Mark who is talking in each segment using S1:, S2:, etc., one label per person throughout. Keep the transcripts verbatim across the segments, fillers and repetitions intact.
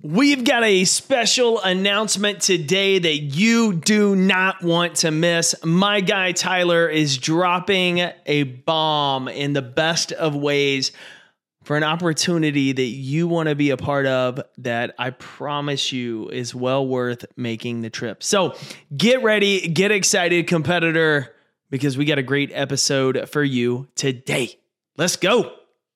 S1: We've got a special announcement today that you do not want to miss. My guy Tyler is dropping a bomb in the best of ways for an opportunity that you want to be a part of that I promise you is well worth making the trip. So get ready, get excited, competitor, because we got a great episode for you today. Let's go.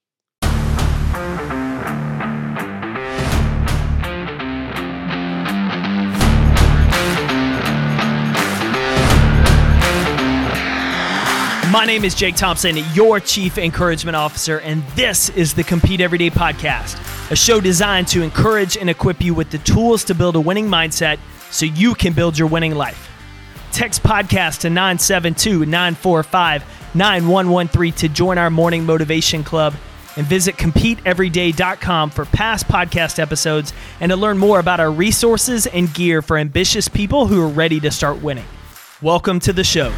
S1: My name is Jake Thompson, your Chief Encouragement Officer, and this is the Compete Everyday Podcast, a show designed to encourage and equip you with the tools to build a winning mindset so you can build your winning life. Text podcast to nine seven two, nine four five, nine one one three to join our morning motivation club, and visit compete everyday dot com for past podcast episodes and to learn more about our resources and gear for ambitious people who are ready to start winning. Welcome to the show.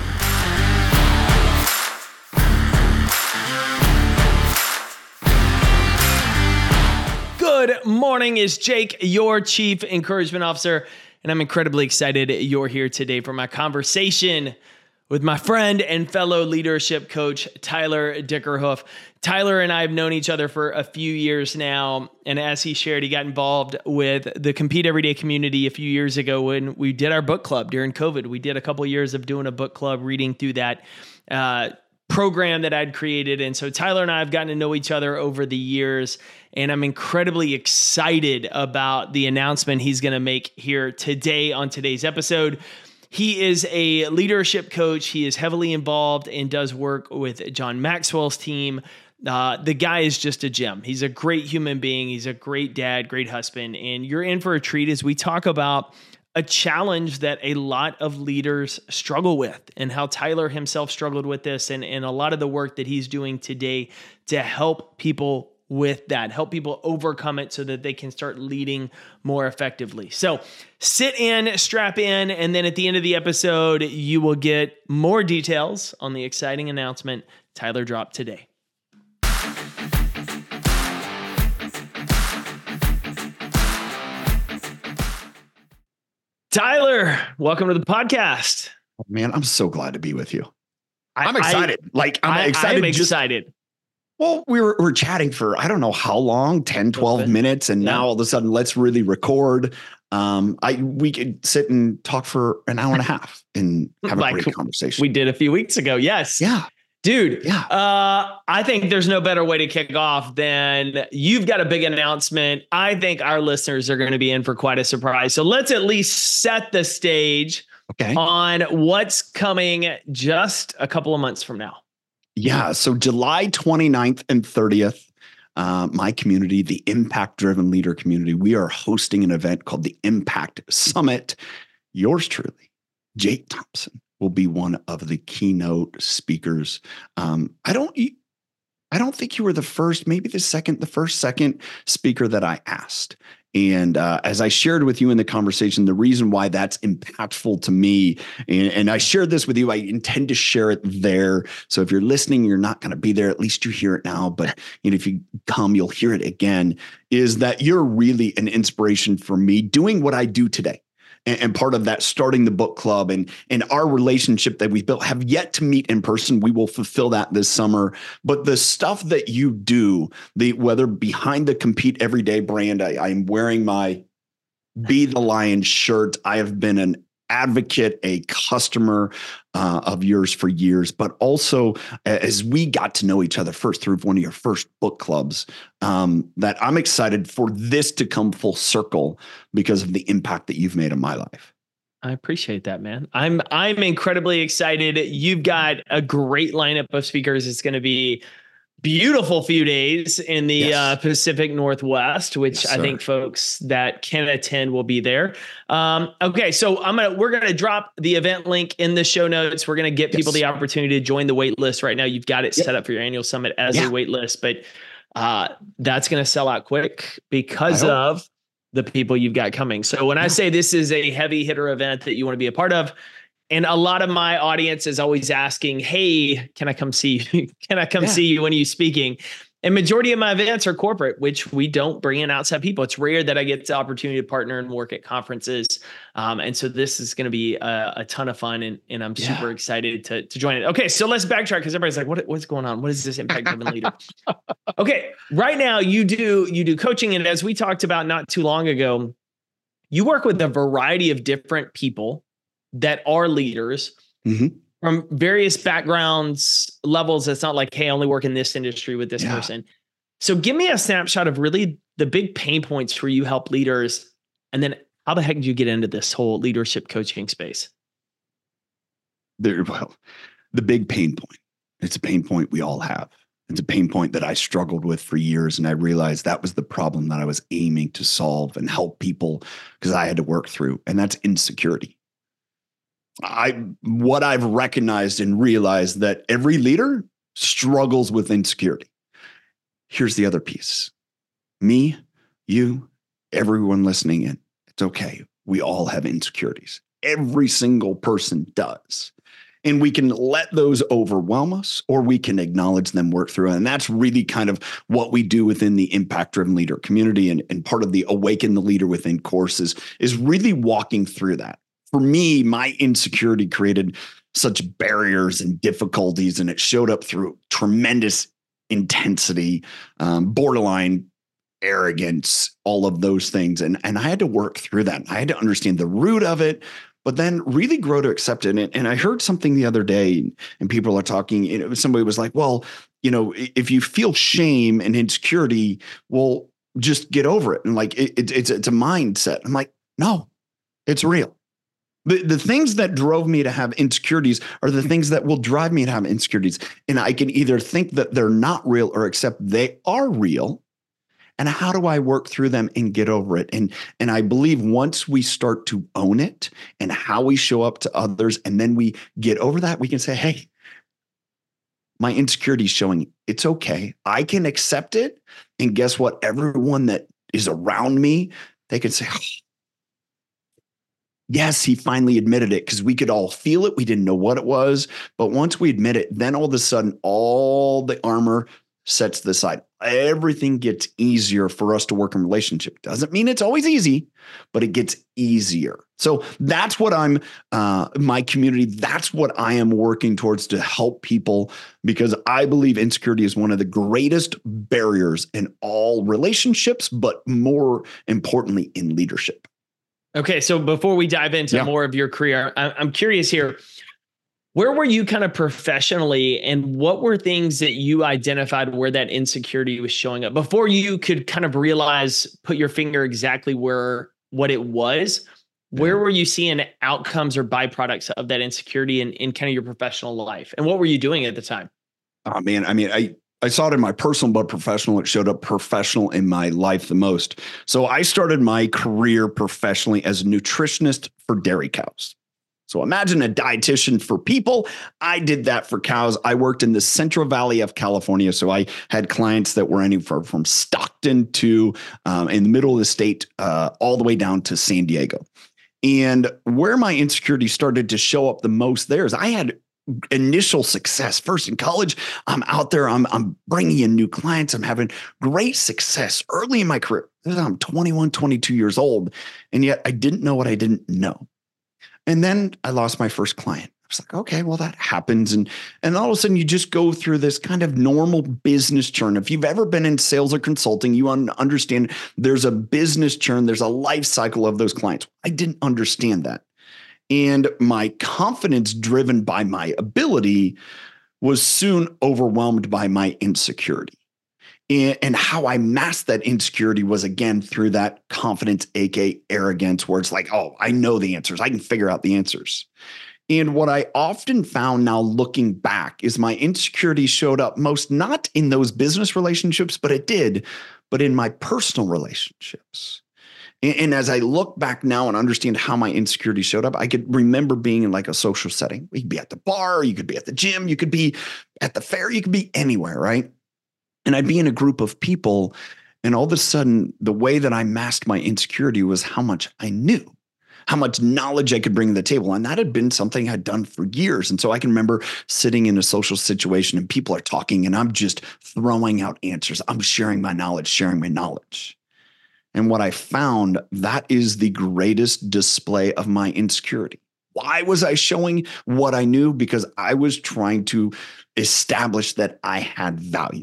S1: Good morning, it's Jake, your Chief Encouragement Officer, and I'm incredibly excited you're here today for my conversation with my friend and fellow leadership coach, Tyler Dickerhoof. Tyler and I have known each other for a few years now, and as he shared, he got involved with the Compete Everyday community a few years ago when we did our book club during COVID. We did a couple of years of doing a book club, reading through that uh, program that I'd created. And so Tyler and I have gotten to know each other over the years, and I'm incredibly excited about the announcement he's going to make here today on today's episode. He is a leadership coach. He is heavily involved and does work with John Maxwell's team. Uh, the guy is just a gem. He's a great human being. He's a great dad, great husband, and you're in for a treat as we talk about a challenge that a lot of leaders struggle with and how Tyler himself struggled with this and, and a lot of the work that he's doing today to help people with that, help people overcome it so that they can start leading more effectively. So sit in, strap in, and then at the end of the episode, you will get more details on the exciting announcement Tyler dropped today. Tyler, welcome to the podcast.
S2: Man, I'm so glad to be with you.
S1: I,
S2: I'm excited.
S1: I,
S2: like, I'm
S1: I,
S2: excited.
S1: I'm
S2: just,
S1: excited.
S2: Well, we were, we were chatting for, I don't know how long, ten, twelve minutes. And yeah. Now all of a sudden, let's really record. Um, I we could sit and talk for an hour and a half and have a like great conversation.
S1: We did a few weeks ago. Yes.
S2: Yeah.
S1: Dude,
S2: yeah.
S1: Uh, I think there's no better way to kick off than you've got a big announcement. I think our listeners are going to be in for quite a surprise. So let's at least set the stage
S2: okay.
S1: on what's coming just a couple of months from now.
S2: Yeah. So July twenty-ninth and thirtieth, uh, my community, the Impact Driven Leader community, we are hosting an event called the Impact Summit. Yours truly, Jake Thompson, will be one of the keynote speakers. Um, I don't, I don't think you were the first, maybe the second, the first, second speaker that I asked. And uh, as I shared with you in the conversation, the reason why that's impactful to me, and, and I shared this with you, I intend to share it there. So if you're listening, you're not going to be there. At least you hear it now. But you know, if you come, you'll hear it again. Is that you're really an inspiration for me doing what I do today. And part of that, starting the book club and, and our relationship that we built, have yet to meet in person. We will fulfill that this summer. But the stuff that you do, the whether behind the Compete Everyday brand, I, I'm wearing my Be the Lion shirt. I have been an advocate, a customer uh, of yours for years, but also as we got to know each other first through one of your first book clubs, um, that I'm excited for this to come full circle because of the impact that you've made in my life.
S1: I appreciate that, man. I'm I'm incredibly excited. You've got a great lineup of speakers. It's going to be beautiful few days in the yes. uh, Pacific Northwest, which yes, I think folks that can attend will be there. Um, okay, so I'm gonna we're gonna drop the event link in the show notes. We're gonna get yes. people the opportunity to join the wait list. Right now, you've got it yep. set up for your annual summit as yeah. a wait list, but uh, that's gonna sell out quick because of the people you've got coming. So when yeah. I say this is a heavy hitter event that you want to be a part of, and a lot of my audience is always asking, hey, can I come see you? Can I come yeah. see you when are you speaking? And majority of my events are corporate, which we don't bring in outside people. It's rare that I get the opportunity to partner and work at conferences. Um, and so this is going to be a, a ton of fun, and, and I'm
S2: Yeah.
S1: super excited to, to join it. Okay, so let's backtrack because everybody's like, what, what's going on? What is this impact-driven leader? Okay, right now you do you do coaching, and as we talked about not too long ago, you work with a variety of different people that are leaders. Mm-hmm. From various backgrounds, levels. It's not like, hey, I only work in this industry with this yeah. person. So give me a snapshot of really the big pain points where you help leaders. And then how the heck did you get into this whole leadership coaching space?
S2: There, well, the big pain point. It's a pain point we all have. It's a pain point that I struggled with for years. And I realized that was the problem that I was aiming to solve and help people because I had to work through. And that's insecurity. I what I've recognized and realized that every leader struggles with insecurity. Here's the other piece. Me, you, everyone listening in. It's okay. We all have insecurities. Every single person does. And we can let those overwhelm us, or we can acknowledge them, work through it. And that's really kind of what we do within the impact-driven leader community. And, and part of the Awaken the Leader Within courses is really walking through that. For me, my insecurity created such barriers and difficulties, and it showed up through tremendous intensity, um, borderline arrogance, all of those things. And, and I had to work through that. I had to understand the root of it, but then really grow to accept it. And, and I heard something the other day, and people are talking, you know, somebody was like, well, you know, if you feel shame and insecurity, well, just get over it. And like, it, it, it's, it's a mindset. I'm like, no, it's real. The, the things that drove me to have insecurities are the things that will drive me to have insecurities. And I can either think that they're not real or accept they are real. And how do I work through them and get over it? And, and I believe once we start to own it and how we show up to others, and then we get over that, we can say, hey, my insecurity is showing it's okay. I can accept it. And guess what? Everyone that is around me, they can say, oh, yes, he finally admitted it, because we could all feel it. We didn't know what it was. But once we admit it, then all of a sudden, all the armor sets to the side. Everything gets easier for us to work in relationship. Doesn't mean it's always easy, but it gets easier. So that's what I'm, uh, my community, that's what I am working towards to help people, because I believe insecurity is one of the greatest barriers in all relationships, but more importantly in leadership.
S1: Okay, so before we dive into yeah. more of your career, I'm curious here. Where were you kind of professionally, and what were things that you identified where that insecurity was showing up before you could kind of realize, put your finger exactly where, what it was? Where yeah. were you seeing outcomes or byproducts of that insecurity in, in kind of your professional life? And what were you doing at the time?
S2: Oh man, I mean, I, I saw it in my personal, but professional. It showed up professional in my life the most. So I started my career professionally as a nutritionist for dairy cows. So imagine a dietitian for people. I did that for cows. I worked in the Central Valley of California. So I had clients that were anywhere from Stockton to um, in the middle of the state, uh, all the way down to San Diego. And where my insecurity started to show up the most there is I had initial success. First in college, I'm out there, I'm, I'm bringing in new clients. I'm having great success early in my career. I'm twenty-one, twenty-two years old. And yet I didn't know what I didn't know. And then I lost my first client. I was like, okay, well, that happens. And, and all of a sudden you just go through this kind of normal business churn. If you've ever been in sales or consulting, you understand there's a business churn. There's a life cycle of those clients. I didn't understand that. And my confidence, driven by my ability, was soon overwhelmed by my insecurity. And, and how I masked that insecurity was, again, through that confidence, aka arrogance, where it's like, oh, I know the answers. I can figure out the answers. And what I often found now looking back is my insecurity showed up most not in those business relationships, but it did, but in my personal relationships. And as I look back now and understand how my insecurity showed up, I could remember being in like a social setting. You could be at the bar, you could be at the gym, you could be at the fair, you could be anywhere, right? And I'd be in a group of people, and all of a sudden, the way that I masked my insecurity was how much I knew, how much knowledge I could bring to the table. And that had been something I'd done for years. And so I can remember sitting in a social situation and people are talking and I'm just throwing out answers. I'm sharing my knowledge, sharing my knowledge. And what I found, that is the greatest display of my insecurity. Why was I showing what I knew? Because I was trying to establish that I had value.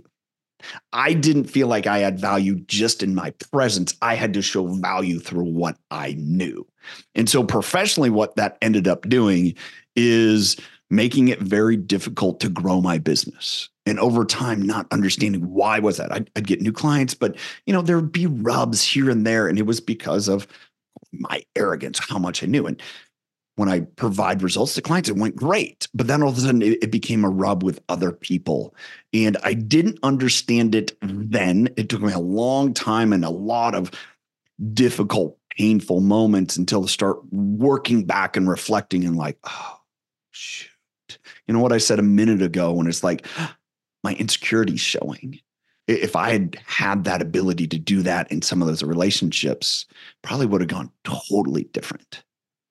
S2: I didn't feel like I had value just in my presence. I had to show value through what I knew. And so professionally, what that ended up doing is making it very difficult to grow my business. And over time, not understanding why was that. I'd, I'd get new clients, but you know, there would be rubs here and there. And it was because of my arrogance, how much I knew. And when I provide results to clients, it went great. But then all of a sudden it, it became a rub with other people. And I didn't understand it then. It took me a long time and a lot of difficult, painful moments until I start working back and reflecting and like, oh, shoot. You know what I said a minute ago when it's like, my insecurity's showing. If I had had that ability to do that in some of those relationships, probably would have gone totally different.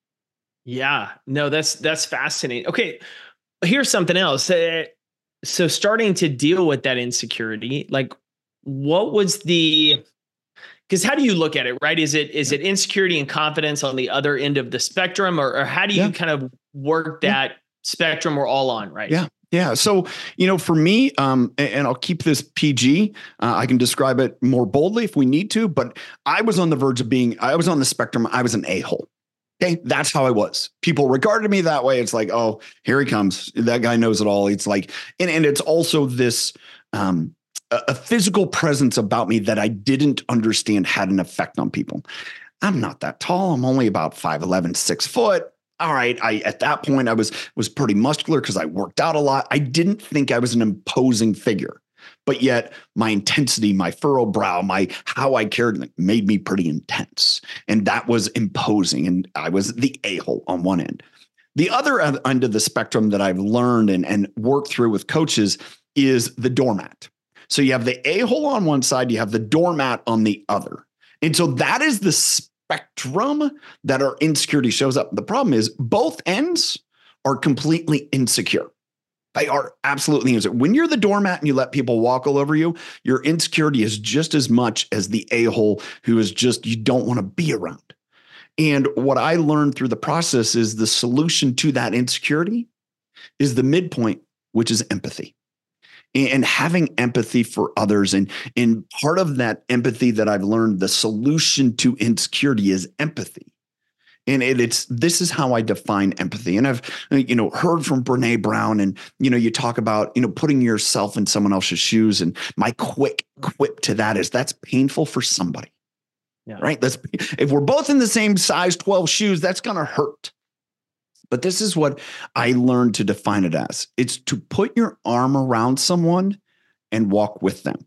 S1: Yeah, no, that's that's fascinating. Okay, here's something else. Uh, so starting to deal with that insecurity, like what was the, because how do you look at it, right? Is it is yeah. it insecurity and confidence on the other end of the spectrum, or, or how do you yeah. kind of work that yeah. spectrum we're all on, right?
S2: Yeah. Yeah. So, you know, for me, um, and, and I'll keep this P G, uh, I can describe it more boldly if we need to, but I was on the verge of being, I was on the spectrum. I was an a-hole. Okay. That's how I was. People regarded me that way. It's like, oh, here he comes. That guy knows it all. It's like, and, and it's also this, um, a, a physical presence about me that I didn't understand had an effect on people. I'm not that tall. I'm only about five eleven, six foot. All right. I, at that point I was, was pretty muscular because I worked out a lot. I didn't think I was an imposing figure, but yet my intensity, my furrowed brow, my, how I cared made me pretty intense. And that was imposing. And I was the a-hole on one end. The other end of the spectrum that I've learned and, and worked through with coaches is the doormat. So you have the a-hole on one side, you have the doormat on the other. And so that is the spectrum that our insecurity shows up. The problem is both ends are completely insecure. They are absolutely insecure. When you're the doormat and you let people walk all over you, your insecurity is just as much as the a-hole who is just, you don't want to be around. And what I learned through the process is the solution to that insecurity is the midpoint, which is empathy. And having empathy for others. And, and part of that empathy that I've learned, the solution to insecurity is empathy. And it, it's, this is how I define empathy. And I've, you know, heard from Brene Brown and, you know, you talk about, you know, putting yourself in someone else's shoes. And my quick quip to that is that's painful for somebody, yeah. right? That's, if we're both in the same size twelve shoes, that's going to hurt. But this is what I learned to define it as. It's to put your arm around someone and walk with them.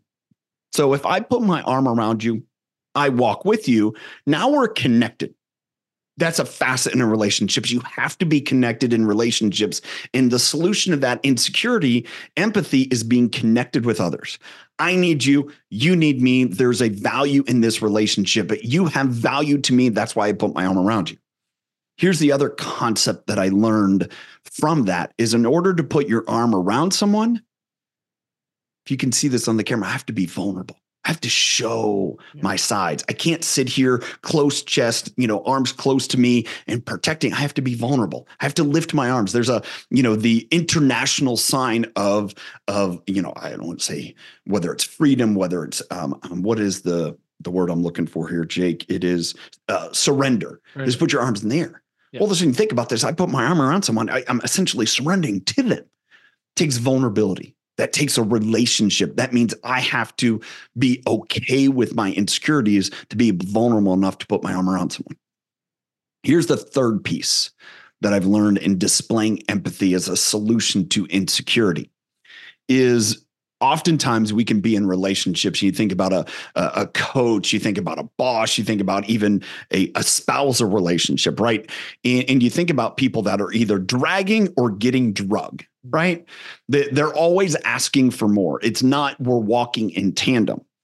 S2: So if I put my arm around you, I walk with you. Now we're connected. That's a facet in a relationship. You have to be connected in relationships. And the solution of that insecurity, empathy, is being connected with others. I need you. You need me. There's a value in this relationship, but you have value to me. That's why I put my arm around you. Here's the other concept that I learned from that is in order to put your arm around someone, if you can see this on the camera, I have to be vulnerable. I have to show yeah. my sides. I can't sit here close chest, you know, arms close to me and protecting. I have to be vulnerable. I have to lift my arms. There's a, you know, the international sign of, of, you know, I don't want to say whether it's freedom, whether it's, um, um what is the, the word I'm looking for here, Jake? It is uh, surrender. Right. Just put your arms in the air. Yeah. Well, listen, think about this. I put my arm around someone. I, I'm essentially surrendering to them. It takes vulnerability. That takes a relationship. That means I have to be okay with my insecurities to be vulnerable enough to put my arm around someone. Here's the third piece that I've learned in displaying empathy as a solution to insecurity is oftentimes we can be in relationships. You think about a, a, a coach, you think about a boss, you think about even a, a spousal relationship, right? And, and you think about people that are either dragging or getting drugged, right? They, they're always asking for more. It's not we're walking in tandem.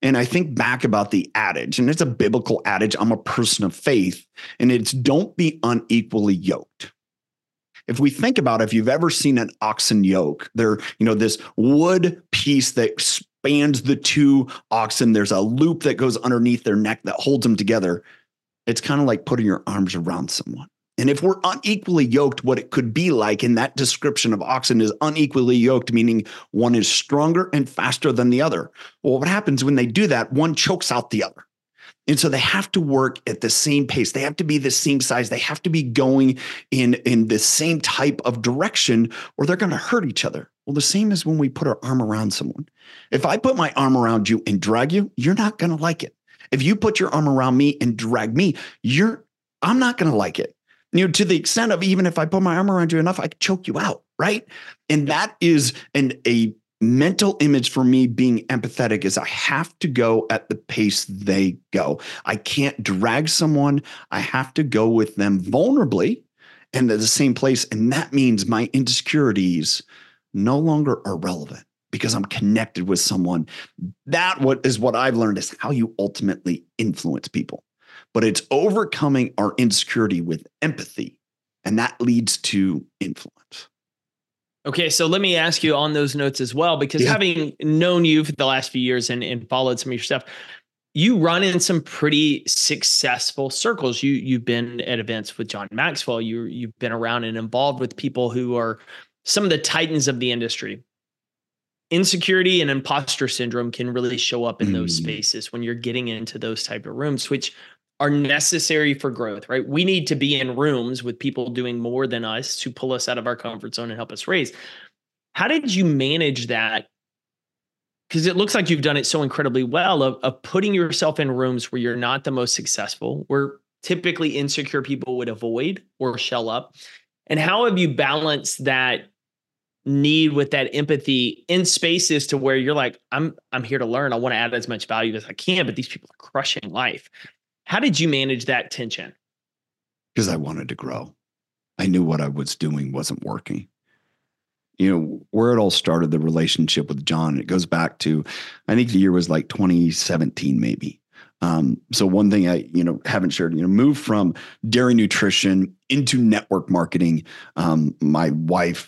S2: And I think back about the adage, and it's a biblical adage. I'm a person of faith, and it's don't be unequally yoked. If we think about it, if you've ever seen an oxen yoke, they're, you know, this wood piece that spans the two oxen. There's a loop that goes underneath their neck that holds them together. It's kind of like putting your arms around someone. And if we're unequally yoked, what it could be like in that description of oxen is unequally yoked, meaning one is stronger and faster than the other. Well, what happens when they do that? One chokes out the other. And so they have to work at the same pace. They have to be the same size. They have to be going in, in the same type of direction, or they're going to hurt each other. Well, the same as when we put our arm around someone. If I put my arm around you and drag you, you're not going to like it. If you put your arm around me and drag me, you're, I'm not going to like it. You know, to the extent of even if I put my arm around you enough, I could choke you out, right? And that is an, a mental image for me being empathetic is I have to go at the pace they go. I can't drag someone. I have to go with them vulnerably and at the same place. And that means my insecurities no longer are relevant because I'm connected with someone. That what is what I've learned is how you ultimately influence people. But it's overcoming our insecurity with empathy. And that leads to influence.
S1: Okay, so let me ask you on those notes as well, because yeah. having known you for the last few years and, and followed some of your stuff, you run in some pretty successful circles. You, you've been at events with John Maxwell. You, you've been around and involved with people who are some of the titans of the industry. Insecurity and imposter syndrome can really show up in mm. those spaces when you're getting into those type of rooms, which are necessary for growth, right? We need to be in rooms with people doing more than us to pull us out of our comfort zone and help us raise. How did you manage that? Because it looks like you've done it so incredibly well of, of putting yourself in rooms where you're not the most successful, where typically insecure people would avoid or shell up. And how have you balanced that need with that empathy in spaces to where you're like, I'm, I'm here to learn. I want to add as much value as I can, but these people are crushing life. How did you manage that tension?
S2: Because I wanted to grow. I knew what I was doing wasn't working. You know, where it all started, the relationship with John, it goes back to, I think the year was like twenty seventeen, maybe. Um, so one thing I, you know, haven't shared, you know, moved from dairy nutrition into network marketing. Um, my wife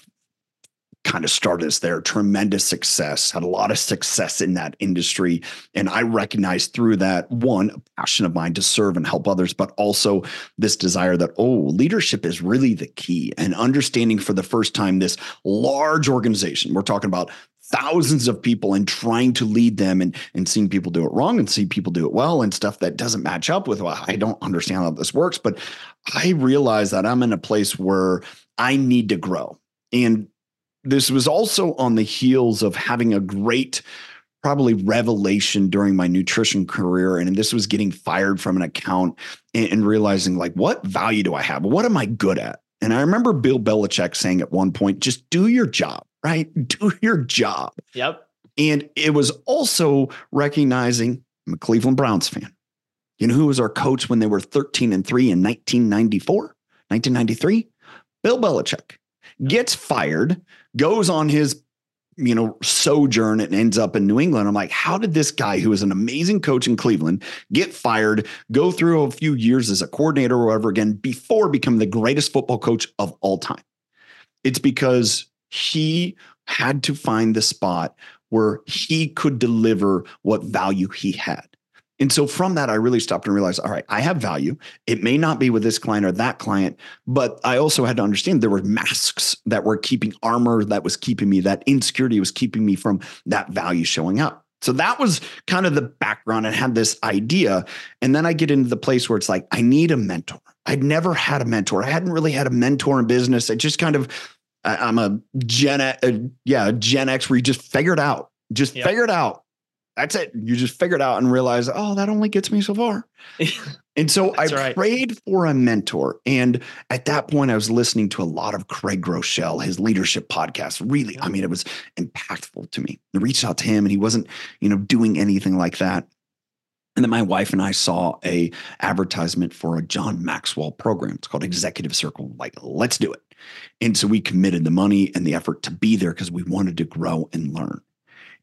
S2: kind of started us there, tremendous success, had a lot of success in that industry. And I recognized through that, one, a passion of mine to serve and help others, but also this desire that, oh, leadership is really the key. And understanding for the first time this large organization, we're talking about thousands of people and trying to lead them and, and seeing people do it wrong and see people do it well and stuff that doesn't match up with, well, I don't understand how this works. But I realize that I'm in a place where I need to grow. And this was also on the heels of having a great, probably revelation during my nutrition career. And this was getting fired from an account and, and realizing like, what value do I have? What am I good at? And I remember Bill Belichick saying at one point, just do your job, right? Do your job.
S1: Yep.
S2: And it was also recognizing I'm a Cleveland Browns fan. You know who was our coach when they were thirteen and three in nineteen ninety-four, nineteen ninety-three? Bill Belichick. Gets fired, goes on his, you know, sojourn and ends up in New England. I'm like, how did this guy who is an amazing coach in Cleveland get fired, go through a few years as a coordinator or whatever again, before becoming the greatest football coach of all time? It's because he had to find the spot where he could deliver what value he had. And so from that, I really stopped and realized, all right, I have value. It may not be with this client or that client, but I also had to understand there were masks that were keeping armor that was keeping me, that insecurity was keeping me from that value showing up. So that was kind of the background. I had this idea. And then I get into the place where it's like, I need a mentor. I'd never had a mentor. I hadn't really had a mentor in business. I just kind of, I, I'm a Gen, a, yeah, a Gen X where you just figure it out, just yep. figure it out. That's it. You just figured out and realize, oh, that only gets me so far. And so I right. prayed for a mentor. And at that point, I was listening to a lot of Craig Groeschel, his leadership podcast. Really, I mean, it was impactful to me. I reached out to him and he wasn't, you know, doing anything like that. And then my wife and I saw a advertisement for a John Maxwell program. It's called Executive Circle. Like, let's do it. And so we committed the money and the effort to be there because we wanted to grow and learn.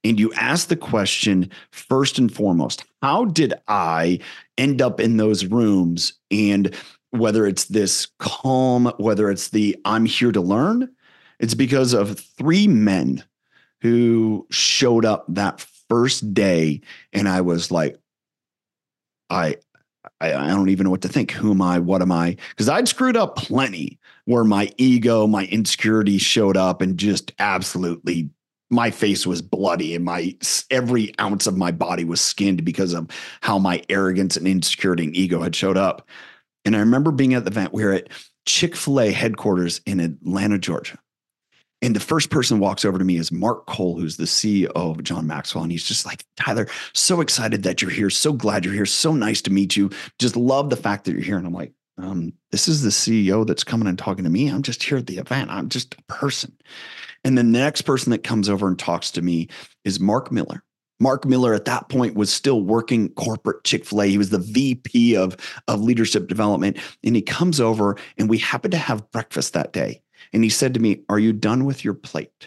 S2: And you ask the question, first and foremost, how did I end up in those rooms? And whether it's this calm, whether it's the I'm here to learn, it's because of three men who showed up that first day. And I was like, I, I, I don't even know what to think. Who am I? What am I? Because I'd screwed up plenty where my ego, my insecurity showed up and just absolutely my face was bloody and my every ounce of my body was skinned because of how my arrogance and insecurity and ego had showed up. And I remember being at the event. We were at Chick-fil-A headquarters in Atlanta, Georgia. And the first person walks over to me is Mark Cole, who's the C E O of John Maxwell. And he's just like, Tyler, so excited that you're here. So glad you're here. So nice to meet you. Just love the fact that you're here. And I'm like, um, this is the C E O that's coming and talking to me. I'm just here at the event. I'm just a person. And then the next person that comes over and talks to me is Mark Miller. Mark Miller at that point was still working corporate Chick-fil-A. He was the V P of, of leadership development. And he comes over and we happened to have breakfast that day. And he said to me, are you done with your plate?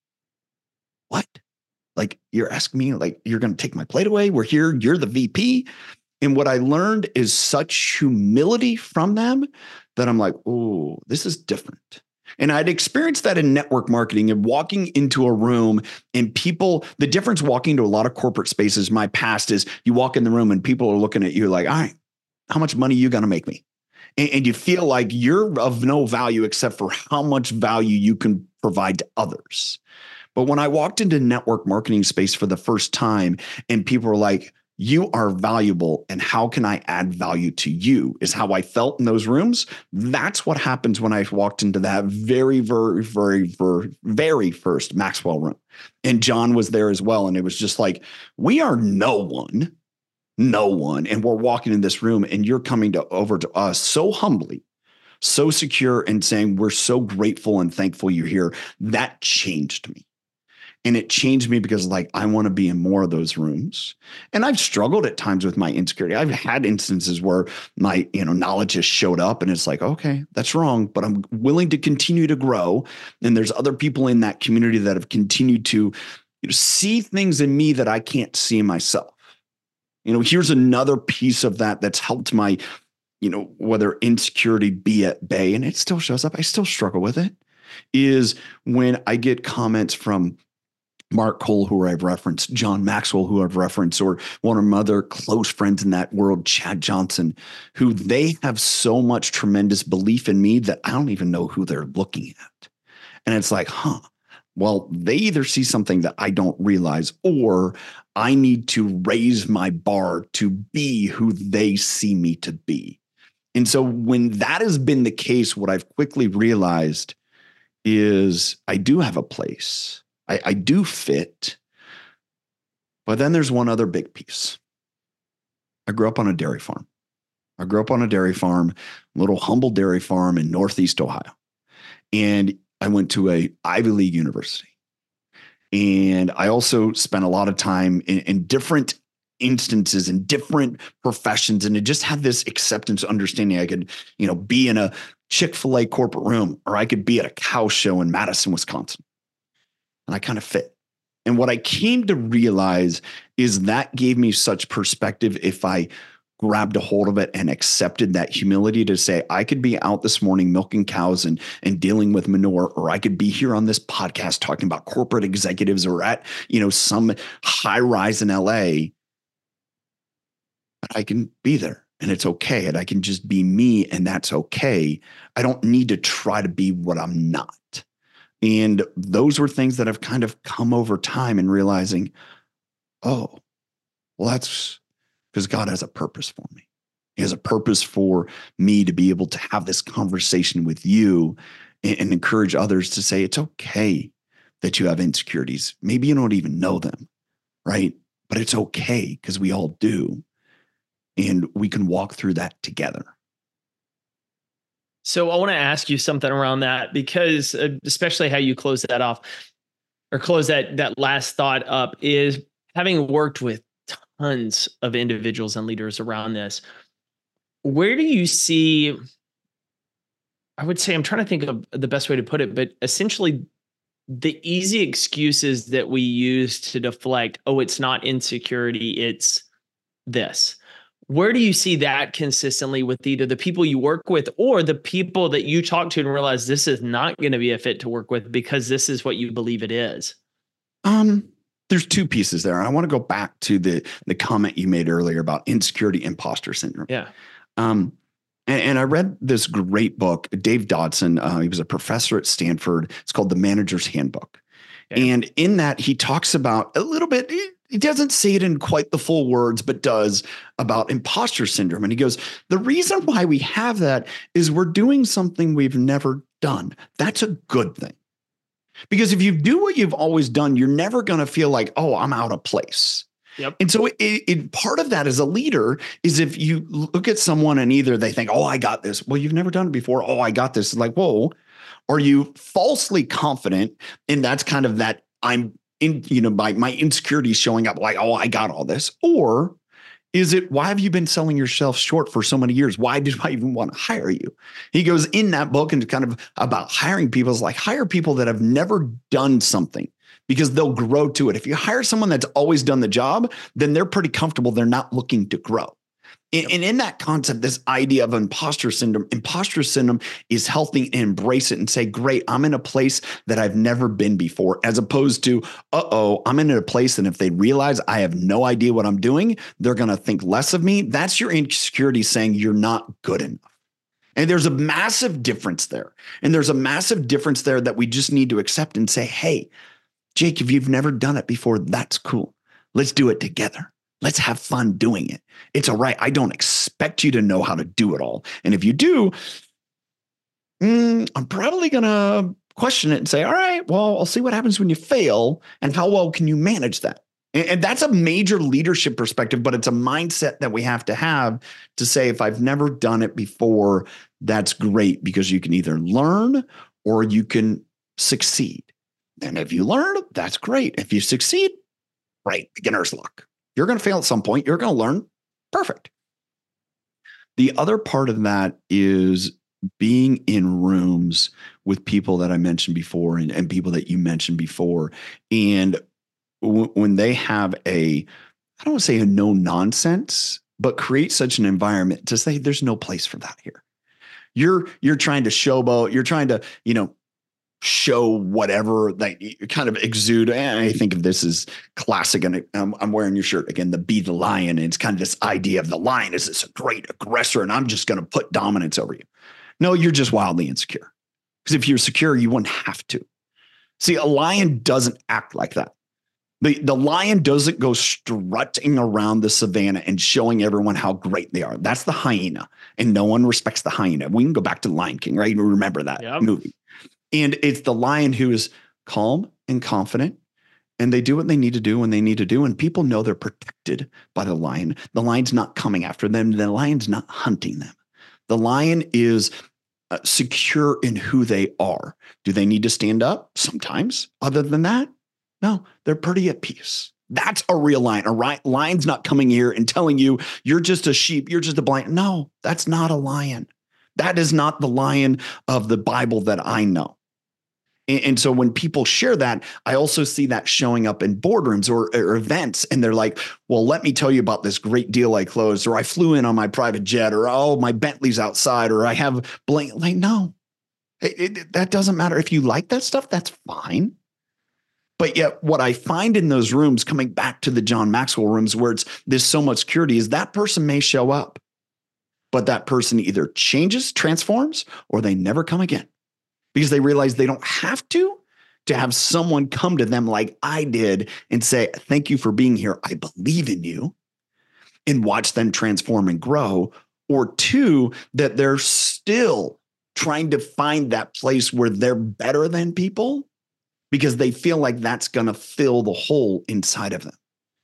S2: What? Like, you're asking me, like, you're going to take my plate away? We're here. You're the V P. And what I learned is such humility from them that I'm like, oh, this is different. And I'd experienced that in network marketing and walking into a room and people, the difference walking to a lot of corporate spaces, my past is you walk in the room and people are looking at you like, all right, how much money are you going to make me? And, and you feel like you're of no value except for how much value you can provide to others. But when I walked into network marketing space for the first time and people were like, you are valuable and how can I add value to you is how I felt in those rooms. That's what happens when I walked into that very, very, very, very, very first Maxwell room. And John was there as well. And it was just like, we are no one, no one. And we're walking in this room and you're coming to over to us so humbly, so secure and saying, we're so grateful and thankful you're here. That changed me. And it changed me because like, I want to be in more of those rooms. And I've struggled at times with my insecurity. I've had instances where my, you know, knowledge has showed up and it's like, okay, that's wrong, but I'm willing to continue to grow. And there's other people in that community that have continued to, you know, see things in me that I can't see in myself. You know, here's another piece of that that's helped my, you know, whether insecurity be at bay, and it still shows up, I still struggle with it, is when I get comments from Mark Cole, who I've referenced, John Maxwell, who I've referenced, or one of my other close friends in that world, Chad Johnson, who they have so much tremendous belief in me that I don't even know who they're looking at. And it's like, huh, well, they either see something that I don't realize, or I need to raise my bar to be who they see me to be. And so when that has been the case, what I've quickly realized is I do have a place. I, I do fit. But then there's one other big piece. I grew up on a dairy farm. I grew up on a dairy farm, little humble dairy farm in Northeast Ohio. And I went to a Ivy League university. And I also spent a lot of time in, in different instances in different professions. And it just had this acceptance, understanding I could, you know, be in a Chick-fil-A corporate room, or I could be at a cow show in Madison, Wisconsin. And I kind of fit. And what I came to realize is that gave me such perspective if I grabbed a hold of it and accepted that humility to say, I could be out this morning milking cows and, and dealing with manure, or I could be here on this podcast talking about corporate executives, or at, you know, some high rise in L A. But I can be there and it's okay. And I can just be me and that's okay. I don't need to try to be what I'm not. And those were things that have kind of come over time and realizing, oh, well, that's because God has a purpose for me. He has a purpose for me to be able to have this conversation with you and, and encourage others to say, it's okay that you have insecurities. Maybe you don't even know them, right? But it's okay because we all do. And we can walk through that together.
S1: So I want to ask you something around that, because uh, especially how you close that off or close that, that last thought up, is having worked with tons of individuals and leaders around this. Where do you see, I would say, I'm trying to think of the best way to put it, but essentially the easy excuses that we use to deflect, oh, it's not insecurity, it's this. Where do you see that consistently with either the people you work with or the people that you talk to and realize this is not going to be a fit to work with because this is what you believe it is?
S2: Um, there's two pieces there. I want to go back to the the comment you made earlier about insecurity imposter syndrome.
S1: Yeah.
S2: Um, and, and I read this great book, Dave Dodson. Uh, he was a professor at Stanford. It's called The Manager's Handbook. Yeah. And in that, he talks about a little bit, he doesn't say it in quite the full words, but does about imposter syndrome. And he goes, the reason why we have that is we're doing something we've never done. That's a good thing. Because if you do what you've always done, you're never going to feel like, oh, I'm out of place.
S1: Yep.
S2: And so it, it, part of that as a leader is if you look at someone and either they think, oh, I got this. Well, you've never done it before. Oh, I got this. It's like, whoa. Are you falsely confident? And that's kind of that I'm in, you know, my, my insecurity showing up like, oh, I got all this. Or is it, why have you been selling yourself short for so many years? Why did I even want to hire you? He goes in that book and kind of about hiring people is like hire people that have never done something because they'll grow to it. If you hire someone that's always done the job, then they're pretty comfortable. They're not looking to grow. And, and in that concept, this idea of imposter syndrome, imposter syndrome is healthy and embrace it and say, great, I'm in a place that I've never been before, as opposed to, uh-oh, I'm in a place and if they realize I have no idea what I'm doing, they're going to think less of me. That's your insecurity saying you're not good enough. And there's a massive difference there. And there's a massive difference there that we just need to accept and say, hey, Jake, if you've never done it before, that's cool. Let's do it together. Let's have fun doing it. It's all right. I don't expect you to know how to do it all. And if you do, mm, I'm probably going to question it and say, all right, well, I'll see what happens when you fail and how well can you manage that? And, and that's a major leadership perspective, but it's a mindset that we have to have to say, if I've never done it before, that's great because you can either learn or you can succeed. And if you learn, that's great. If you succeed, right, beginner's luck. You're going to fail at some point. You're going to learn. Perfect. The other part of that is being in rooms with people that I mentioned before and, and people that you mentioned before. And w- when they have a, I don't want to say a no nonsense, but create such an environment to say there's no place for that here. You're, you're trying to showboat. You're trying to, you know, show whatever that you kind of exude. And I think of this as classic. And I'm, I'm wearing your shirt again, the Be the Lion. And it's kind of this idea of the lion is this great aggressor. And I'm just going to put dominance over you. No, you're just wildly insecure. Because if you're secure, you wouldn't have to. See, a lion doesn't act like that. The, the lion doesn't go strutting around the savannah and showing everyone how great they are. That's the hyena. And no one respects the hyena. We can go back to Lion King, right? You remember that yep. movie. And it's the lion who is calm and confident, and they do what they need to do when they need to do. And people know they're protected by the lion. The lion's not coming after them. The lion's not hunting them. The lion is uh, secure in who they are. Do they need to stand up? Sometimes. Other than that, no, they're pretty at peace. That's a real lion. A lion's not coming here and telling you you're just a sheep. You're just a blind. No, that's not a lion. That is not the lion of the Bible that I know. And so when people share that, I also see that showing up in boardrooms or, or events. And they're like, well, let me tell you about this great deal I closed, or I flew in on my private jet, or, oh, my Bentley's outside, or I have blank. Like, no, it, it, that doesn't matter. If you like that stuff, that's fine. But yet what I find in those rooms, coming back to the John Maxwell rooms where it's there's so much security, is that person may show up, but that person either changes, transforms, or they never come again. Because they realize they don't have to, to have someone come to them like I did and say, thank you for being here. I believe in you, and watch them transform and grow. Or two, that they're still trying to find that place where they're better than people because they feel like that's going to fill the hole inside of them.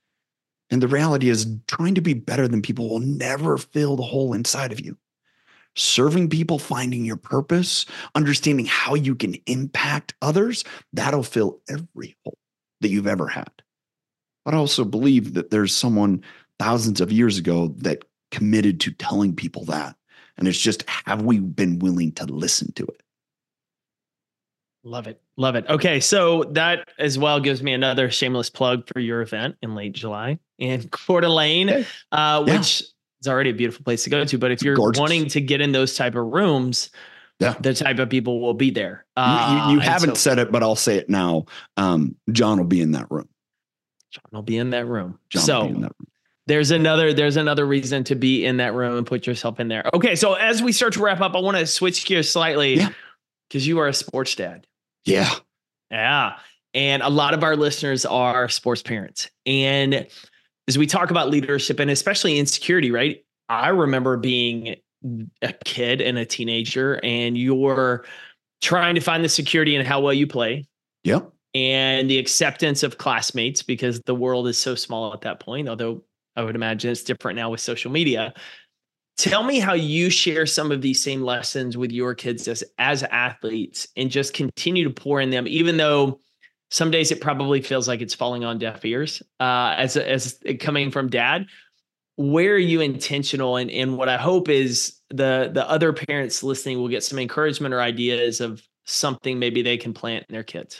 S2: And the reality is trying to be better than people will never fill the hole inside of you. Serving people, finding your purpose, understanding how you can impact others, that'll fill every hole that you've ever had. But I also believe that there's someone thousands of years ago that committed to telling people that. And it's just, have we been willing to listen to it?
S1: Love it. Love it. Okay. So that as well gives me another shameless plug for your event in late July in Coeur d'Alene,
S2: Okay.
S1: uh,
S2: Yeah.
S1: which is already a beautiful place to go to. But if
S2: It's
S1: you're
S2: gorgeous.
S1: wanting to get in those type of rooms,
S2: Yeah.
S1: the type of people will be there.
S2: You, you, you
S1: Uh, and
S2: haven't
S1: so
S2: said it, but I'll say it now. Um, John will be in that room.
S1: John will be in that room.
S2: John
S1: so
S2: will be in that room.
S1: there's another there's another reason to be in that room and put yourself in there. Okay. So as we start to wrap up, I want to switch gears slightly
S2: Yeah.
S1: because you are a sports dad.
S2: Yeah.
S1: Yeah. And a lot of our listeners are sports parents. And as we talk about leadership and especially insecurity, right? I remember being a kid and a teenager, and you're trying to find the security in how well you play.
S2: Yep.
S1: And the acceptance of classmates, because the world is so small at that point, although I would imagine it's different now with social media. Tell me how you share some of these same lessons with your kids as, as athletes and just continue to pour in them, even though some days it probably feels like it's falling on deaf ears uh, as, as coming from dad. Where are you intentional? And, and what I hope is the, the other parents listening will get some encouragement or ideas of something maybe they can plant in their kids.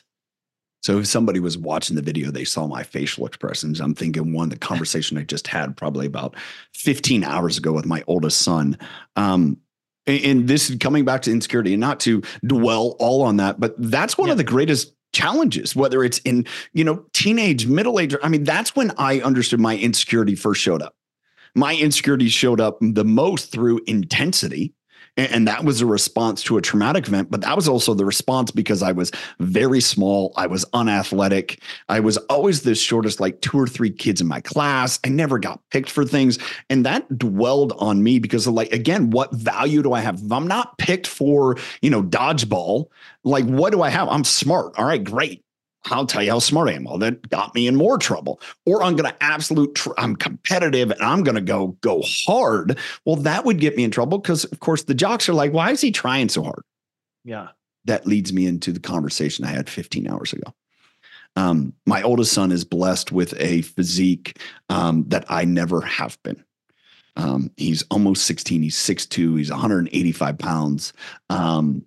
S2: So if somebody was watching the video, they saw my facial expressions. I'm thinking one, the conversation I just had probably about fifteen hours ago with my oldest son. Um, and, and this is coming back to insecurity, and not to dwell all on that, but that's one
S1: Yeah.
S2: of the greatest challenges, whether it's in, you know, teenage, middle age. I mean, that's when I understood my insecurity first showed up. My insecurity showed up the most through intensity. And that was a response to a traumatic event, but that was also the response because I was very small. I was unathletic. I was always the shortest, like two or three kids in my class. I never got picked for things. And that dwelled on me because of, like, again, what value do I have? If I'm not picked for, you know, dodgeball, like, what do I have? I'm smart. All right, great. I'll tell you how smart I am. Well, that got me in more trouble. Or I'm going to absolute, tr- I'm competitive and I'm going to go, go hard. Well, that would get me in trouble because, of course, the jocks are like, why is he trying so hard?
S1: Yeah.
S2: That leads me into the conversation I had fifteen hours ago. Um, my oldest son is blessed with a physique um, that I never have been. Um, he's almost sixteen. He's six two. He's one hundred eighty-five pounds. Um,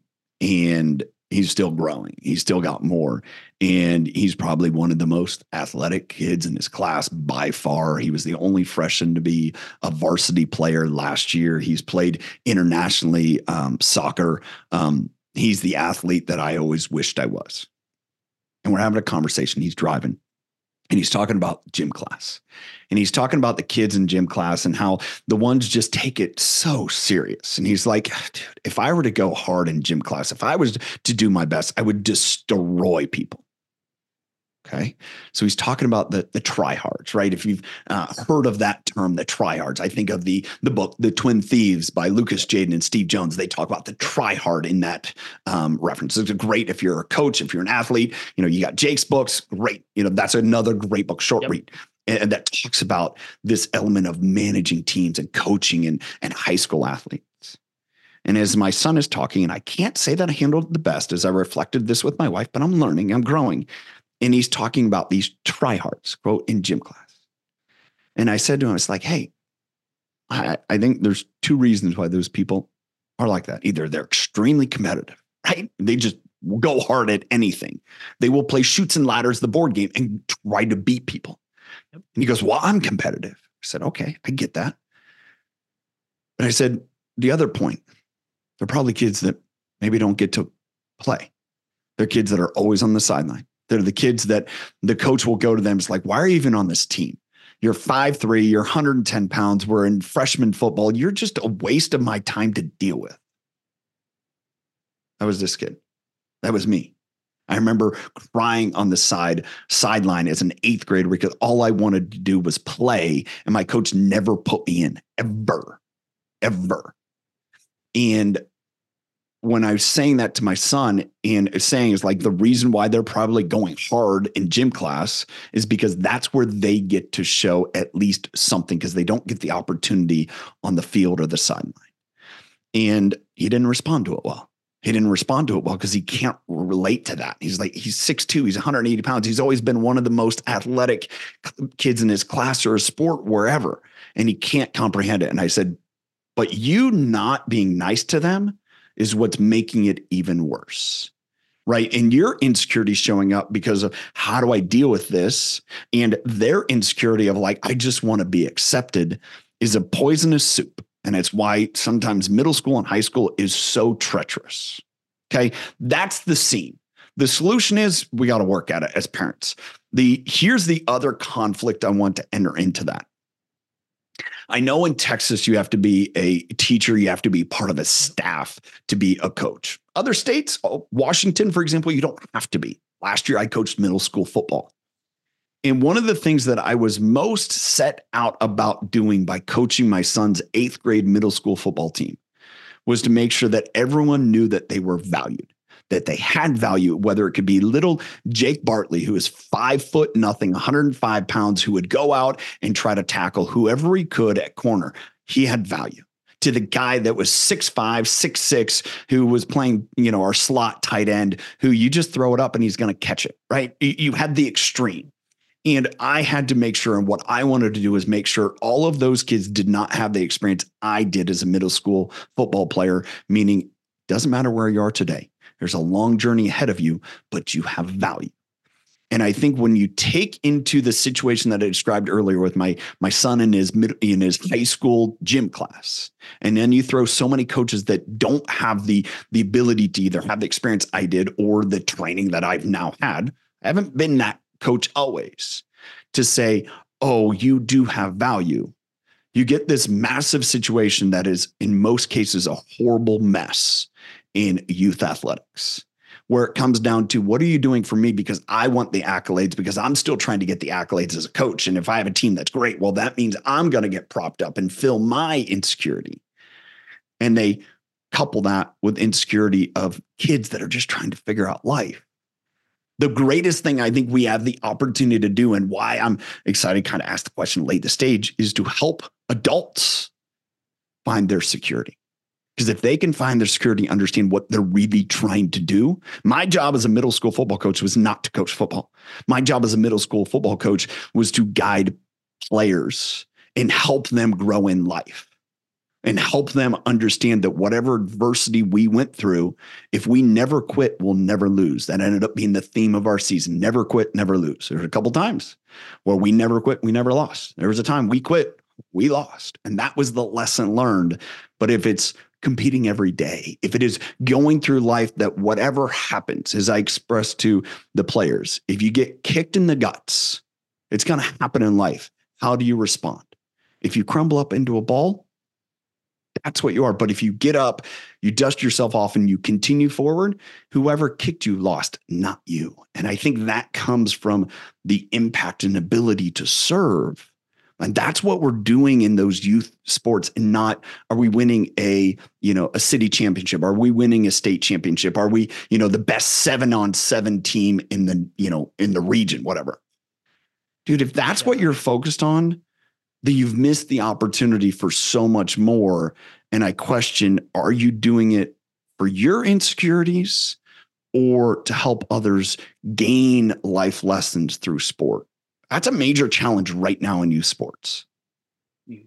S2: and he's still growing. He's still got more. And he's probably one of the most athletic kids in his class by far. He was the only freshman to be a varsity player last year. He's played internationally um, soccer. Um, he's the athlete that I always wished I was. And we're having a conversation. He's driving. And he's talking about gym class. And he's talking about the kids in gym class and how the ones just take it so serious. And he's like, dude, if I were to go hard in gym class, if I was to do my best, I would destroy people. Okay. So he's talking about the, the tryhards, right? If you've uh, heard of that term, the tryhards, I think of the, the book, The Twin Thieves by Lucas Jaden and Steve Jones. They talk about the tryhard in that um, reference. It's great if you're a coach, if you're an athlete, you know, you got Jake's books, great. You know, that's another great book, short
S1: Yep.
S2: read. And that talks about this element of managing teams and coaching and, and high school athletes. And as my son is talking, and I can't say that I handled it the best as I reflected this with my wife, but I'm learning, I'm growing. And he's talking about these tryhards, quote, in gym class. And I said to him, it's like, hey, I, I think there's two reasons why those people are like that. Either they're extremely competitive, right? They just go hard at anything. They will play Chutes and Ladders, the board game, and try to beat people. Yep. And he goes, well, I'm competitive. I said, okay, I get that. But I said, the other point, they're probably kids that maybe don't get to play. They're kids that are always on the sideline. They're the kids that the coach will go to them. It's like, why are you even on this team? You're five three, you're one hundred ten pounds. We're in freshman football. You're just a waste of my time to deal with. That was this kid. That was me. I remember crying on the side sideline as an eighth grader because all I wanted to do was play. And my coach never put me in ever, ever. And when I was saying that to my son and saying is like the reason why they're probably going hard in gym class is because that's where they get to show at least something because they don't get the opportunity on the field or the sideline. And he didn't respond to it well. He didn't respond to it well because he can't relate to that. He's like, he's six two, he's one hundred eighty pounds. He's always been one of the most athletic kids in his class or a sport, wherever. And he can't comprehend it. And I said, but you not being nice to them is what's making it even worse, right? And your insecurity showing up because of how do I deal with this? And their insecurity of like, I just want to be accepted is a poisonous soup. And it's why sometimes middle school and high school is so treacherous. Okay. That's the scene. The solution is we got to work at it as parents. The here's the other conflict I want to enter into that. I know in Texas, you have to be a teacher. You have to be part of a staff to be a coach. Other states, Washington, for example, you don't have to be. Last year, I coached middle school football. And one of the things that I was most set out about doing by coaching my son's eighth grade middle school football team was to make sure that everyone knew that they were valued, that they had value, whether it could be little Jake Bartley, who is five foot nothing, one hundred five pounds, who would go out and try to tackle whoever he could at corner. He had value. To the guy that was six five, six six, who was playing, you know, our slot tight end, who you just throw it up and he's going to catch it, right? You had the extreme. And I had to make sure, and what I wanted to do is make sure all of those kids did not have the experience I did as a middle school football player, meaning it doesn't matter where you are today. There's a long journey ahead of you, but you have value. And I think when you take into the situation that I described earlier with my, my son in his mid, in his high school gym class, and then you throw so many coaches that don't have the, the ability to either have the experience I did or the training that I've now had. I haven't been that coach always, to say, oh, you do have value. You get this massive situation that is in most cases a horrible mess in youth athletics, where it comes down to, what are you doing for me? Because I want the accolades, because I'm still trying to get the accolades as a coach. And if I have a team that's great, well, that means I'm going to get propped up and fill my insecurity. And they couple that with insecurity of kids that are just trying to figure out life. The greatest thing I think we have the opportunity to do, and why I'm excited to kind of ask the question, lay the stage, is to help adults find their security. Because if they can find their security, understand what they're really trying to do. My job as a middle school football coach was not to coach football. My job as a middle school football coach was to guide players and help them grow in life, and help them understand that whatever adversity we went through, if we never quit, we'll never lose. That ended up being the theme of our season. Never quit, never lose. There's a couple times where we never quit, we never lost. There was a time we quit, we lost. And that was the lesson learned. But if it's competing every day, if it is going through life, that whatever happens, as I expressed to the players, if you get kicked in the guts, it's going to happen in life. How do you respond? If you crumble up into a ball, that's what you are. But if you get up, you dust yourself off and you continue forward, whoever kicked you lost, not you. And I think that comes from the impact and ability to serve. And that's what we're doing in those youth sports. And not, are we winning a, you know, a city championship? Are we winning a state championship? Are we, you know, the best seven on seven team in the, you know, in the region, whatever. Dude, if that's what you're focused on, that you've missed the opportunity for so much more. And I question, are you doing it for your insecurities or to help others gain life lessons through sport? That's a major challenge right now in youth sports.
S1: Huge.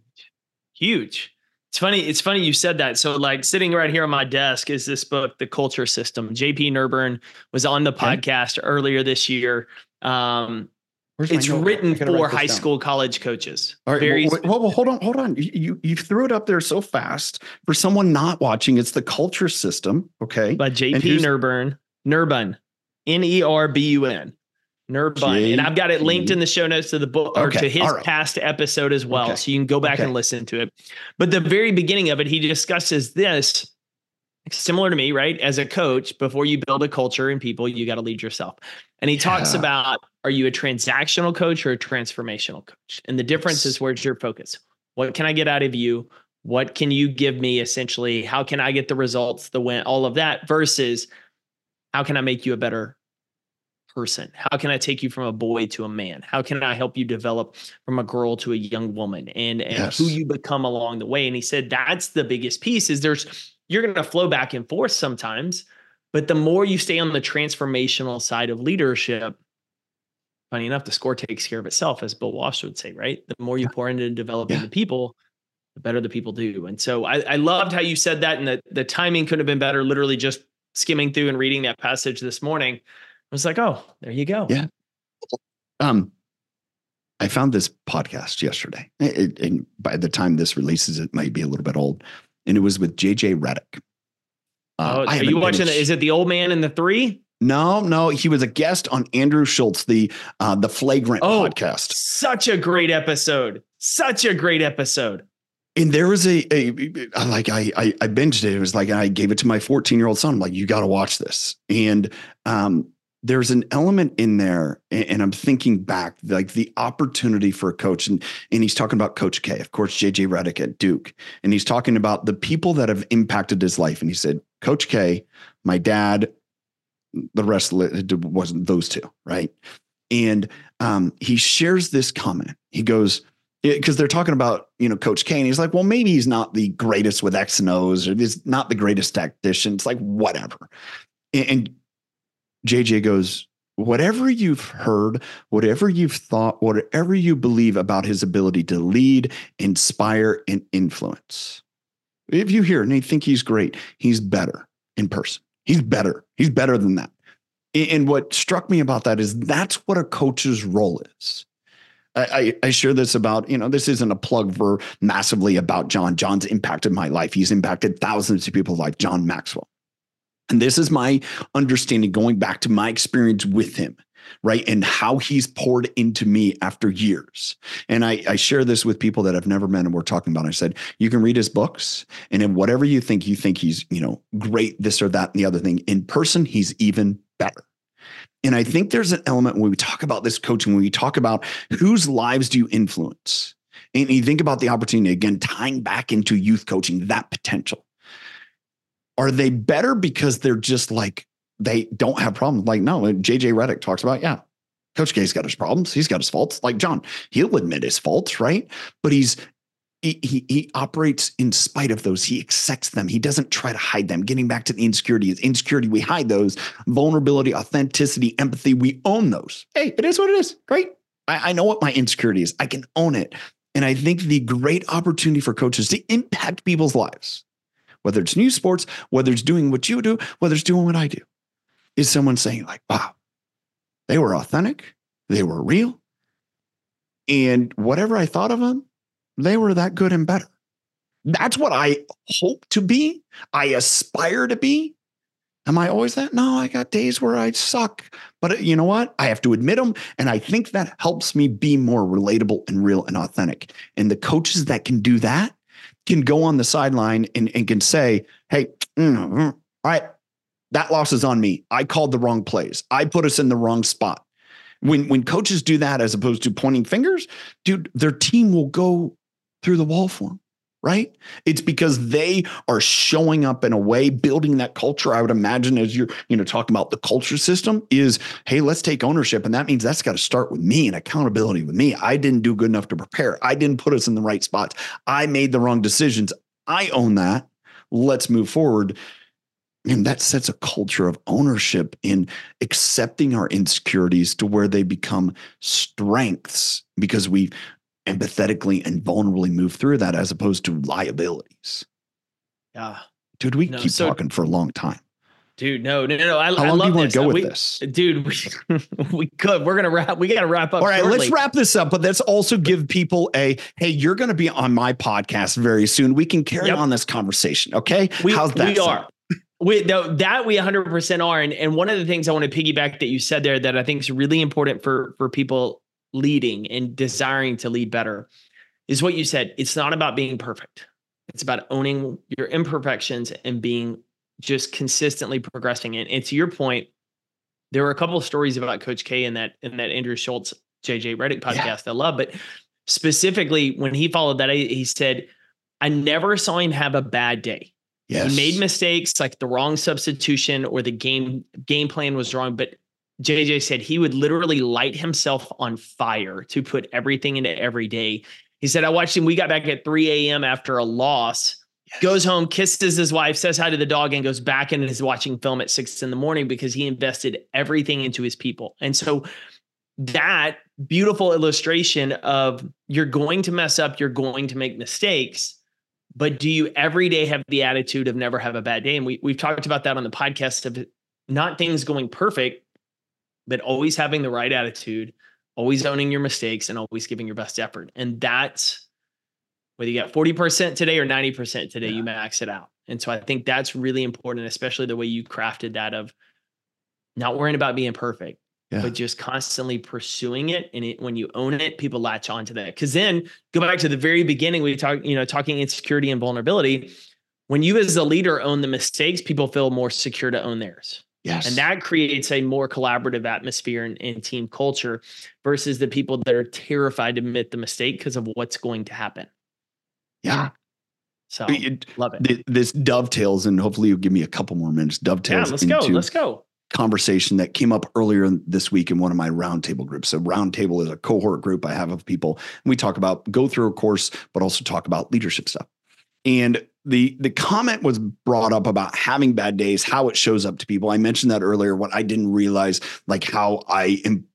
S1: Huge. It's funny. It's funny you said that. So like sitting right here on my desk is this book, The Culture System. J P Nerbun was on the podcast okay. earlier this year. Um, It's written for high school, college coaches.
S2: All right.
S1: Very
S2: well, well, well, hold on, hold on. You you threw it up there so fast. For someone not watching, it's The Culture System. Okay.
S1: By J P Nerbun, Nerbun, N E R B U N, Nerbun, and I've got it linked in the show notes to the book or okay. to his right. past episode as well, okay. so you can go back okay. and listen to it. But the very beginning of it, he discusses this. Similar to me, right? As a coach, before you build a culture in people, you got to lead yourself. And he yeah. talks about, are you a transactional coach or a transformational coach? And the difference yes. is, where's your focus? What can I get out of you? What can you give me essentially? How can I get the results, the win, all of that, versus how can I make you a better person? How can I take you from a boy to a man? How can I help you develop from a girl to a young woman, and, and yes. who you become along the way? And he said, that's the biggest piece, is there's, you're going to flow back and forth sometimes, but the more you stay on the transformational side of leadership, funny enough, the score takes care of itself, as Bill Walsh would say, right? The more you pour into developing yeah. the people, the better the people do. And so I, I loved how you said that, and the, the timing could have been better. Literally just skimming through and reading that passage this morning, I was like, oh, there you go.
S2: Yeah. Um, I found this podcast yesterday, it, and by the time this releases, it might be a little bit old. And it was with J J Redick.
S1: Uh, oh, are you watching? Is it the old man in the three?
S2: No, no. He was a guest on Andrew Schultz, the uh, the Flagrant oh, podcast.
S1: Such a great episode. Such a great episode.
S2: And there was a, a like I, I I binged it. It was like I gave it to my fourteen year old son. I'm like, you got to watch this. And um, there's an element in there, and, and I'm thinking back, like the opportunity for a coach, and and he's talking about Coach K, of course, J J Redick at Duke, and he's talking about the people that have impacted his life. And he said, Coach K, my dad, the rest wasn't those two, right? And um, he shares this comment. He goes, because they're talking about, you know, Coach K, and he's like, well, maybe he's not the greatest with X and O's, or he's not the greatest tactician. It's like, whatever. And, and J J goes, whatever you've heard, whatever you've thought, whatever you believe about his ability to lead, inspire, and influence. If you hear and you think he's great, he's better in person. He's better. He's better than that. And what struck me about that is that's what a coach's role is. I, I, I share this about, you know, this isn't a plug for massively about John. John's impacted my life. He's impacted thousands of people like John Maxwell. And this is my understanding going back to my experience with him, right? And how he's poured into me after years. And I, I share this with people that I've never met and we're talking about. I said, you can read his books, and in whatever you think, you think he's, you know, great, this or that, and the other thing. In person, he's even better. And I think there's an element when we talk about this coaching, when we talk about whose lives do you influence? And you think about the opportunity, again, tying back into youth coaching, that potential. Are they better because they're just like, they don't have problems? Like, no, J J Redick talks about, yeah, Coach K's got his problems. He's got his faults. Like John, he'll admit his faults, right? But he's, he, he, he operates in spite of those. He accepts them. He doesn't try to hide them. Getting back to the insecurity, insecurity, we hide those. Vulnerability, authenticity, empathy, we own those. Hey, it is what it is. Great. I, I know what my insecurity is. I can own it. And I think the great opportunity for coaches to impact people's lives, whether it's new sports, whether it's doing what you do, whether it's doing what I do, is someone saying like, wow, they were authentic. They were real. And whatever I thought of them, they were that good and better. That's what I hope to be. I aspire to be. Am I always that? No, I got days where I suck. But you know what? I have to admit them. And I think that helps me be more relatable and real and authentic. And the coaches that can do that can go on the sideline and, and can say, hey, mm, all right, that loss is on me. I called the wrong plays. I put us in the wrong spot. When, when coaches do that, as opposed to pointing fingers, dude, their team will go through the wall for them, right? It's because they are showing up in a way, building that culture. I would imagine, as you're, you know, talking about the culture system is, hey, let's take ownership. And that means that's got to start with me and accountability with me. I didn't do good enough to prepare. I didn't put us in the right spots. I made the wrong decisions. I own that. Let's move forward. And that sets a culture of ownership in accepting our insecurities to where they become strengths because we empathetically and vulnerably move through that, as opposed to liabilities.
S1: Yeah.
S2: Dude, we
S1: no,
S2: keep
S1: so,
S2: talking for a long time.
S1: Dude, no, no, no. I,
S2: How
S1: I
S2: long
S1: love
S2: do you want
S1: this.
S2: to go with
S1: we,
S2: this?
S1: Dude, we, we could. We're going to wrap. We got to wrap up.
S2: All right,
S1: shortly.
S2: Let's wrap this up. But let's also give people a, hey, you're going to be on my podcast very soon. We can carry yep. on this conversation. Okay.
S1: We,
S2: How's that?
S1: We sound? are. We, no, that we one hundred percent are. And, and one of the things I want to piggyback that you said there that I think is really important for, for people leading and desiring to lead better is what you said. It's not about being perfect. It's about owning your imperfections and being just consistently progressing. And, and to your point, there were a couple of stories about Coach K in that, in that Andrew Schultz, J J Redick podcast yeah. I love, but specifically when he followed that, he said, I never saw him have a bad day. Yes. He made mistakes like the wrong substitution or the game game plan was wrong. But J J said he would literally light himself on fire to put everything into every day. He said, I watched him. We got back at three a.m. after a loss, yes. goes home, kisses his wife, says hi to the dog, and goes back and is watching film at six in the morning because he invested everything into his people. And so that beautiful illustration of you're going to mess up, you're going to make mistakes, but do you every day have the attitude of never have a bad day? And we, we've talked about that on the podcast of not things going perfect, but always having the right attitude, always owning your mistakes, and always giving your best effort. And that's whether you got forty percent today or ninety percent today, yeah. you max it out. And so I think that's really important, especially the way you crafted that of not worrying about being perfect, yeah. but just constantly pursuing it. And it, when you own it, people latch onto that. Because then go back to the very beginning, we talked, you know, talking insecurity and vulnerability. When you as a leader own the mistakes, people feel more secure to own theirs.
S2: Yes.
S1: And that creates a more collaborative atmosphere and, and team culture versus the people that are terrified to admit the mistake because of what's going to happen.
S2: Yeah.
S1: So
S2: it,
S1: love it.
S2: This dovetails, and hopefully you'll give me a couple more minutes. Dovetails.
S1: Yeah, let's go. Let's go.
S2: Conversation that came up earlier this week in one of my roundtable groups. So roundtable is a cohort group I have of people, and we talk about go through a course, but also talk about leadership stuff. And the the comment was brought up about having bad days, how it shows up to people. I mentioned that earlier. What I didn't realize, like how I am.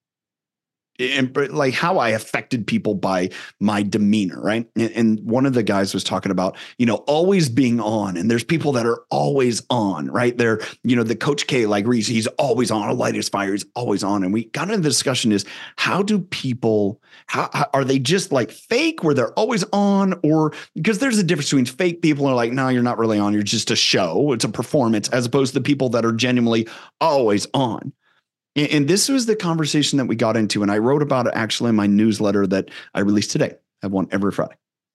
S2: And like how I affected people by my demeanor, right? And, and one of the guys was talking about, you know, always being on. And there's people that are always on, right? They're, you know, the Coach K, like Reese, he's always on. A light is fire, he's always on. And we got into the discussion is how do people, how, how are they just like fake where they're always on? Or because there's a difference between fake people are like, no, you're not really on. You're just a show. It's a performance, as opposed to the people that are genuinely always on. And this was the conversation that we got into. And I wrote about it actually in my newsletter that I released today. I have one every Friday.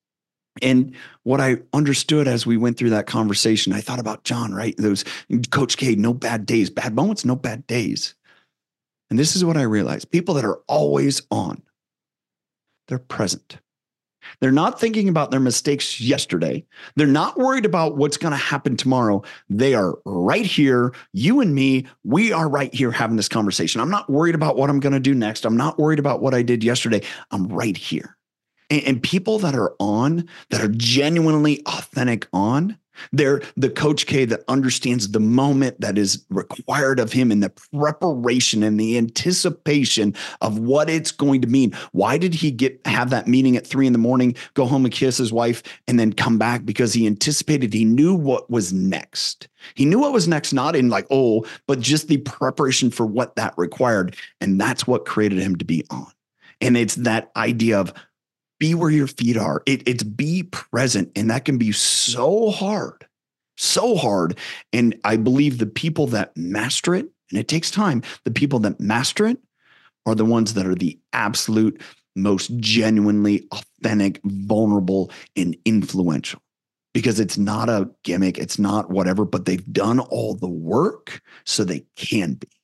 S2: And what I understood as we went through that conversation, I thought about John, right? Those Coach K, no bad days, bad moments, no bad days. And this is what I realized. People that are always on, they're present. They're not thinking about their mistakes yesterday. They're not worried about what's going to happen tomorrow. They are right here. You and me, we are right here having this conversation. I'm not worried about what I'm going to do next. I'm not worried about what I did yesterday. I'm right here. And, and people that are on, that are genuinely authentic on, they're the Coach K that understands the moment that is required of him and the preparation and the anticipation of what it's going to mean. Why did he get have that meeting at three in the morning, go home and kiss his wife, and then come back? Because he anticipated, he knew what was next. He knew what was next, not in like, oh, but just the preparation for what that required. And that's what created him to be on. And it's that idea of be where your feet are. It, it's be present. And that can be so hard, so hard. And I believe the people that master it, and it takes time, the people that master it are the ones that are the absolute most genuinely authentic, vulnerable, and influential. Because it's not a gimmick, it's not whatever, but they've done all the work so they can be.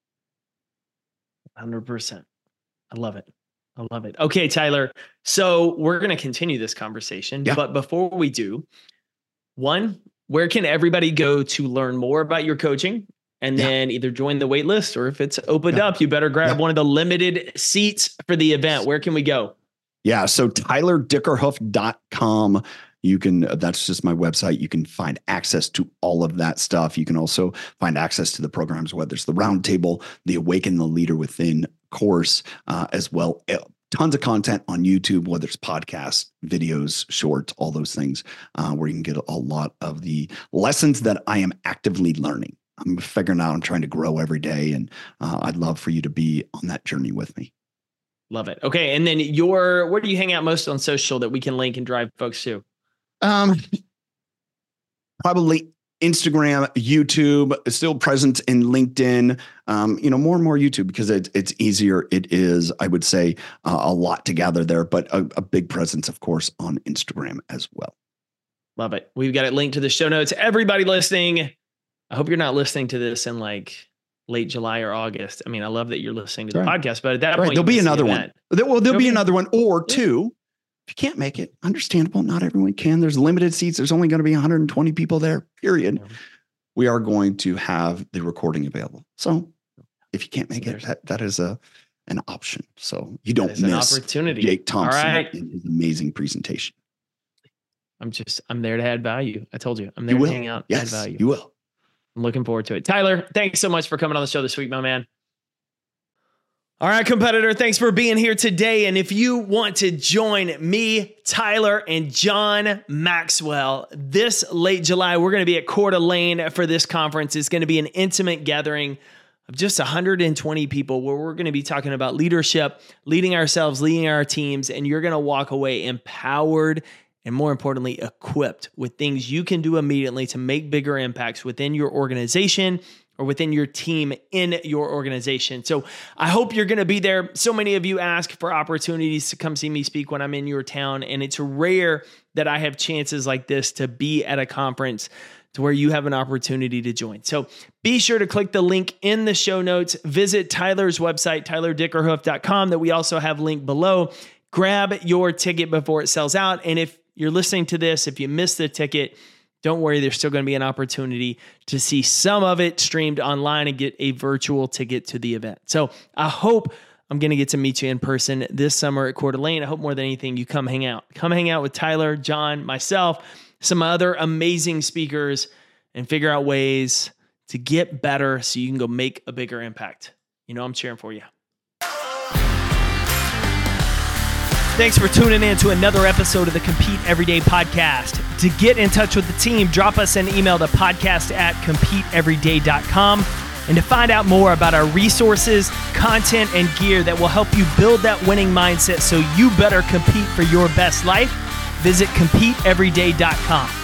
S1: one hundred percent. I love it. I love it. Okay, Tyler. So we're going to continue this conversation,
S2: yeah.
S1: but before we do, one, where can everybody go to learn more about your coaching? And yeah. then either join the wait list, or if it's opened yeah. up, you better grab yeah. one of the limited seats for the event. Where can we go?
S2: Yeah. So tyler dickerhoof dot com. You can, that's just my website. You can find access to all of that stuff. You can also find access to the programs, whether it's the Roundtable, the Awaken the Leader Within course, uh, as well. Tons of content on YouTube, whether it's podcasts, videos, shorts, all those things, uh, where you can get a lot of the lessons that I am actively learning. I'm figuring out, I'm trying to grow every day. And uh, I'd love for you to be on that journey with me.
S1: Love it. Okay. And then your, where do you hang out most on social that we can link and drive folks to?
S2: Um, probably Instagram, YouTube, still present in LinkedIn, um, you know, more and more YouTube because it, it's easier. It is, I would say, uh, a lot to gather there, but a, a big presence, of course, on Instagram as well.
S1: Love it. We've got it linked to the show notes. Everybody listening, I hope you're not listening to this in like late July or August. I mean, I love that you're listening to the right. podcast, but at that
S2: right.
S1: point,
S2: there'll be another one. There, well, there'll, there'll be, be another one or yeah. two. If you can't make it, understandable. Not everyone can. There's limited seats. There's only going to be one hundred twenty people there, period. Yeah. We are going to have the recording available. So if you can't make so it, that, that is a an option. So you don't miss an opportunity. Jake Thompson All right. and his amazing presentation.
S1: I'm just, I'm there to add value. I told you, I'm there
S2: you
S1: to
S2: will.
S1: hang out,
S2: yes,
S1: add value.
S2: You will.
S1: I'm looking forward to it. Tyler, thanks so much for coming on the show this week, my man. All right, competitor, thanks for being here today. And if you want to join me, Tyler, and John Maxwell this late July, we're going to be at Coeur d'Alene for this conference. It's going to be an intimate gathering of just one hundred twenty people where we're going to be talking about leadership, leading ourselves, leading our teams, and you're going to walk away empowered and, more importantly, equipped with things you can do immediately to make bigger impacts within your organization or within your team in your organization. So I hope you're going to be there. So many of you ask for opportunities to come see me speak when I'm in your town, and it's rare that I have chances like this to be at a conference to where you have an opportunity to join. So be sure to click the link in the show notes. Visit Tyler's website, tyler dickerhoof dot com, that we also have linked below. Grab your ticket before it sells out. And if you're listening to this, if you missed the ticket, don't worry, there's still going to be an opportunity to see some of it streamed online and get a virtual ticket to the event. So I hope I'm going to get to meet you in person this summer at Coeur d'Alene. I hope more than anything, you come hang out. Come hang out with Tyler, John, myself, some other amazing speakers, and figure out ways to get better so you can go make a bigger impact. You know I'm cheering for you. Thanks for tuning in to another episode of the Compete Everyday podcast. To get in touch with the team, drop us an email to podcast at compete everyday dot com. And to find out more about our resources, content, and gear that will help you build that winning mindset so you better compete for your best life, visit compete everyday dot com.